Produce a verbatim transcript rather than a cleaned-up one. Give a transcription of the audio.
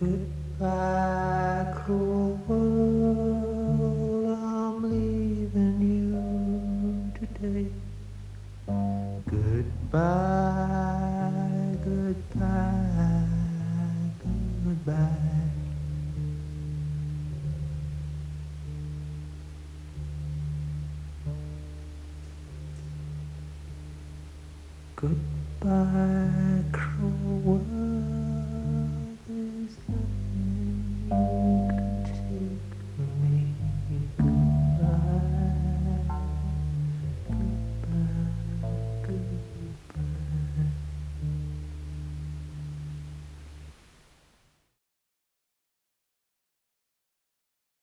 Goodbye, cruel world, I'm leaving you today. Goodbye, goodbye, goodbye. Goodbye, cruel world.